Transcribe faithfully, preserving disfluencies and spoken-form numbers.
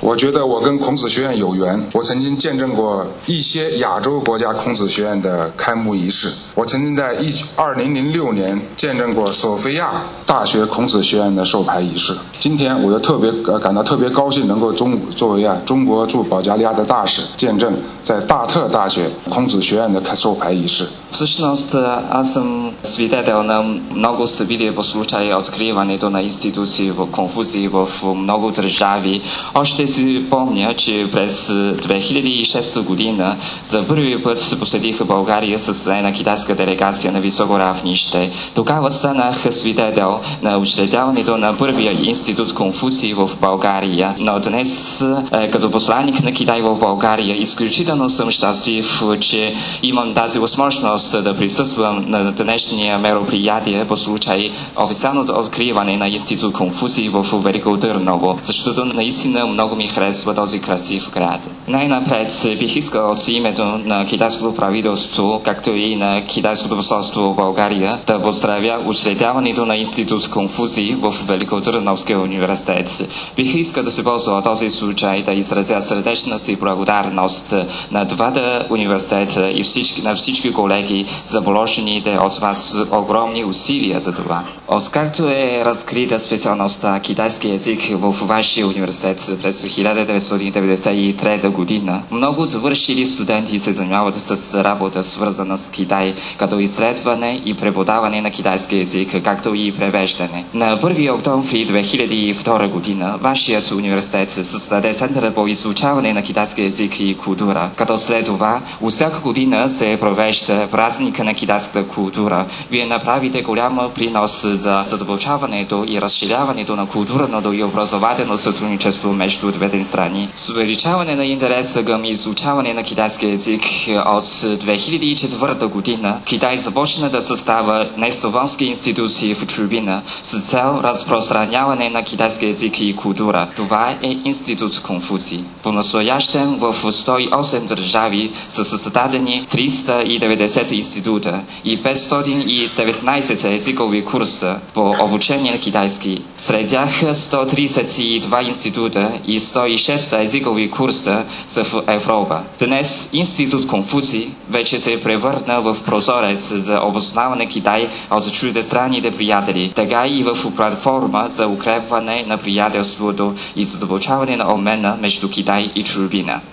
我觉得我跟孔子学院有缘，我曾经见证过一些亚洲国家孔子学院的开幕仪式。我曾经在一二零零六年见证过索菲亚大学孔子学院的授牌仪式。今天我又特别呃感到特别高兴，能够中作为啊中国驻保加利亚的大使，见证在大特大学孔子学院的授牌儀式. Всъщност, аз съм свидетел на много събития по случай откриването на институции в Конфуций в много държави. Още си помня, че през две хиляди и шеста година за първи път се посетиха България с една китайска делегация на високо равнище. Тогава станах свидетел на учредяването на първия институт Конфуций в България. Но днес, като посланник на Китай в България, изключително съм щастлив, че имам тази възможност да присъствам на днешния мероприятие по случай официалното откриване на институт Конфуций в Велико Търново, защото наистина много ми харесва този красив град. Най-напред бих искал от името на китайското правителство, както и на китайското посолство в България, да поздравя учредяването на институт Конфуций в Великотърновския университет. Бих искал да се ползва този случай да изразя сърдечна си благодарност на двата университета и всички, на всички колеги за положените от вас огромни усилия за това. Откакто е разкрита специалността китайски език в вашия университет през хиляда деветстотин деветдесет и трета година, много завършили студенти се занимават с работа, свързана с Китай, като изследване и преподаване на китайски език, както и превеждане. На първи октомври две хиляди и втора година вашият университет създаде Център по изучаване на китайски език и култура, като след това всяка година се провежда празника на китайската култура. Вие направите голям принос за задълбочаването и разширяването на културното и образователно сътрудничество между двете страни. С увеличаване на интереса към изучаване на китайски език от две хиляди и четвърта година Китай започна да създава нестопански институции в чужбина с цел разпространяване на китайски език и култура. Това е институт Конфуций. По-настоящем в сто и осем държави са създадени триста и деветдесет института и петстотин и деветнадесет езикови курса по обучение на китайски. Сред тях сто тридесет и два института и сто и шест езикови курса са в Европа. Днес институт Конфуций вече се превърна в прозорец за обосноваване на Китай от чуждестранните приятели, така и в платформа за укрепване на приятелството и задълбочаване на обмена между Китай и чужбина.